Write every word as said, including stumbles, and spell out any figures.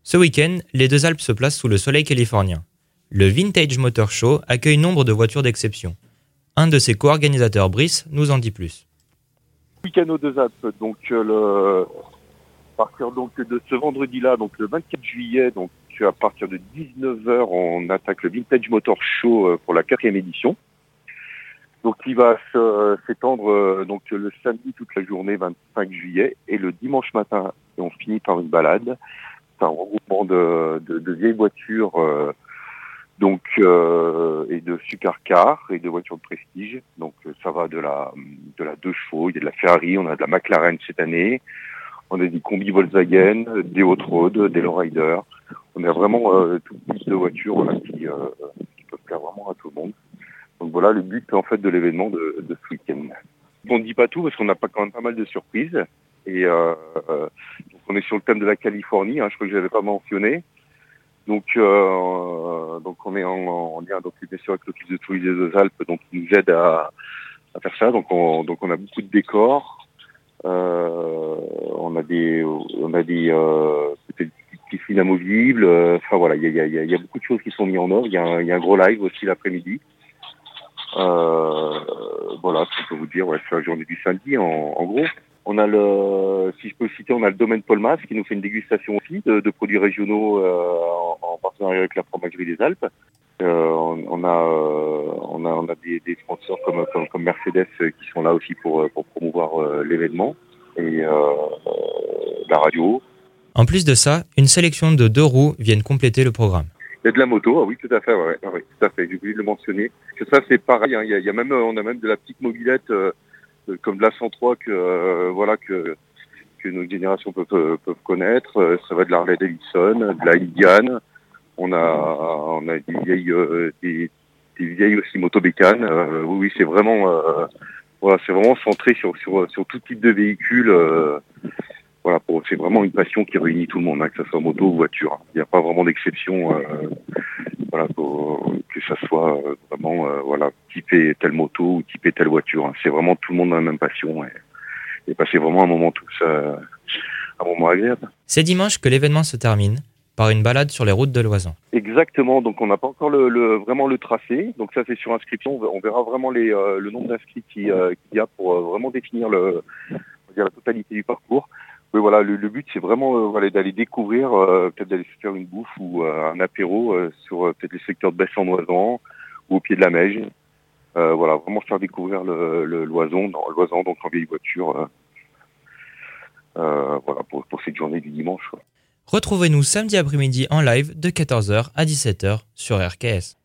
Ce week-end, les Deux Alpes se placent sous le soleil californien. Le Vintage Motor Show accueille nombre de voitures d'exception. Un de ses co-organisateurs, Brice, nous en dit plus. Week-end aux Deux Alpes, donc euh, le... à partir donc de ce vendredi-là, donc le vingt-quatre juillet, donc à partir de dix-neuf heures, on attaque le Vintage Motor Show euh, pour la quatrième édition. Donc il va se, s'étendre euh, donc le samedi toute la journée, vingt-cinq juillet, et le dimanche matin, et on finit par une balade. C'est un regroupement de, de, de vieilles voitures euh, donc euh, et de supercars et de voitures de prestige. Donc ça va de la de la deux chevaux, il y a de la Ferrari, on a de la McLaren cette année, on a des combis Volkswagen, des hot road, des lowriders. On a vraiment euh, tout type de voitures voilà, qui, euh, qui peuvent plaire vraiment à tout le monde. Donc voilà le but en fait de l'événement de, de ce week-end. On ne dit pas tout parce qu'on a pas quand même pas mal de surprises. Et euh, euh, donc on est sur le thème de la Californie, hein, je crois que je l'avais pas mentionné. Donc, euh, donc on est en, en lien donc bien sûr avec l'Office de tourisme des Deux Alpes, donc qui nous aide à, à faire ça. Donc on, donc on a beaucoup de décors, euh, on a des, on a des euh, peut-être des piscines amovibles. Euh, enfin voilà, il y a, y, a, y a beaucoup de choses qui sont mises en œuvre. Il y a un, y a un gros live aussi l'après-midi. Euh, voilà, ce qu'on peut vous dire. Ouais, c'est la journée du samedi en, en gros. On a le, si je peux le citer, on a le domaine Paul Mas qui nous fait une dégustation aussi de, de produits régionaux euh, en, en partenariat avec la fromagerie des Alpes. Euh, on, on a, euh, on a, on a des, des sponsors comme, comme, comme Mercedes qui sont là aussi pour, pour promouvoir euh, l'événement et euh, euh, la radio. En plus de ça, une sélection de deux roues viennent compléter le programme. Il y a de la moto, ah oui, tout à fait, ouais, ouais, tout à fait. J'ai oublié de le mentionner. Que ça, c'est pareil. Hein, il y a, il y a même, on a même de la petite mobilette. Euh, comme de la cent trois que euh, voilà que que nos générations peuvent peuvent connaître. Ça va de la Harley Davidson, de la Indian. On a on a des vieilles euh, des, des vieilles aussi motobécanes. Euh, oui, oui, c'est vraiment euh, voilà, c'est vraiment centré sur sur sur tout type de véhicule. Euh, voilà, pour, c'est vraiment une passion qui réunit tout le monde, hein, que ce soit moto ou voiture. Il n'y a pas vraiment d'exception. Euh, voilà, pour, que ça soit euh, vraiment euh, voilà typé telle moto ou typé telle voiture. Hein. C'est vraiment tout le monde dans la même passion et, et passer vraiment un moment tous euh, un moment agréable. C'est dimanche que l'événement se termine par une balade sur les routes de l'Oisans. Exactement. Donc on n'a pas encore le, le vraiment le tracé. Donc ça c'est sur inscription. On verra vraiment les euh, le nombre d'inscrits qui, euh, qu'il y a pour euh, vraiment définir le on va dire la totalité du parcours. Oui, voilà, le, le but c'est vraiment euh, voilà, d'aller découvrir, euh, peut-être d'aller se faire une bouffe ou euh, un apéro euh, sur euh, peut-être les secteurs de Bessan-Loisan ou au pied de la Meige. Euh, voilà, vraiment faire découvrir le, le l'Oison, dans l'Oisan, donc en vieille voiture. Euh, euh, voilà pour, pour cette journée du dimanche. Ouais. Retrouvez-nous samedi après-midi en live de quatorze heures à dix-sept heures sur R K S.